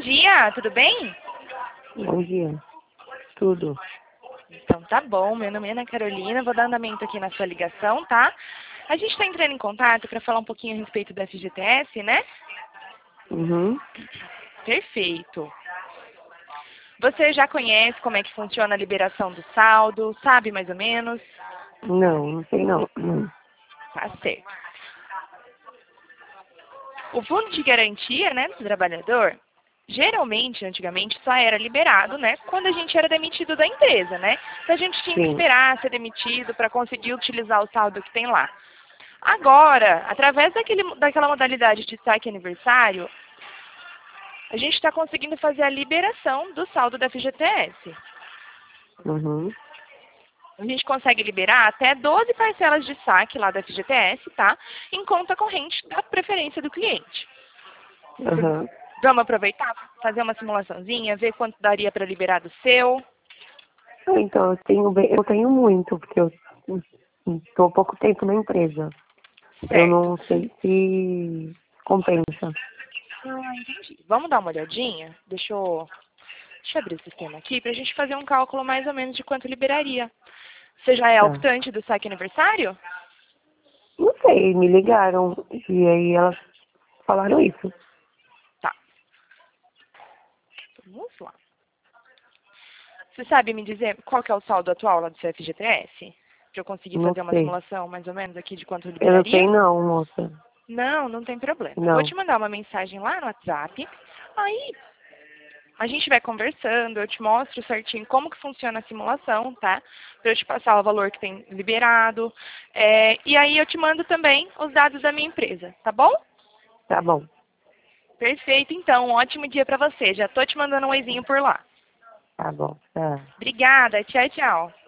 dia, tudo bem? Bom dia. Tudo. Então tá bom, meu nome é Ana Carolina, vou dar andamento aqui na sua ligação, tá? A gente está entrando em contato para falar um pouquinho a respeito do FGTS, né? Uhum. Perfeito. Você já conhece como é que funciona a liberação do saldo, sabe mais ou menos? Não sei não. Tá certo. O fundo de garantia, né, do trabalhador, geralmente, antigamente, só era liberado, né, quando a gente era demitido da empresa, né? Então a gente tinha que Sim. esperar ser demitido para conseguir utilizar o saldo que tem lá. Agora, através daquela modalidade de saque aniversário, a gente está conseguindo fazer a liberação do saldo da FGTS. Uhum. A gente consegue liberar até 12 parcelas de saque lá da FGTS, tá? Em conta corrente da preferência do cliente. Uhum. Vamos aproveitar, fazer uma simulaçãozinha, ver quanto daria para liberar do seu. Então, eu tenho muito, porque eu estou há pouco tempo na empresa. Eu Certo. não sei se compensa. Ah, entendi. Vamos dar uma olhadinha? Deixa eu abrir o sistema aqui para a gente fazer um cálculo mais ou menos de quanto liberaria. Você já é Tá. optante do saque aniversário? Não sei, me ligaram e aí elas falaram isso. Tá. Vamos lá. Você sabe me dizer qual que é o saldo atual lá do seu FGTS? Para eu conseguir Não fazer uma sei. simulação mais ou menos aqui de quanto Eu não liberaria? sei não, moça. Não, não tem problema. Eu vou Não. te mandar uma mensagem lá no WhatsApp. Aí a gente vai conversando, eu te mostro certinho como que funciona a simulação, tá? Para eu te passar o valor que tem liberado. E aí eu te mando também os dados da minha empresa, tá bom? Tá bom. Perfeito, então. Um ótimo dia para você. Já tô te mandando um oizinho por lá. Tá bom. Tá. Obrigada. Tchau, tchau.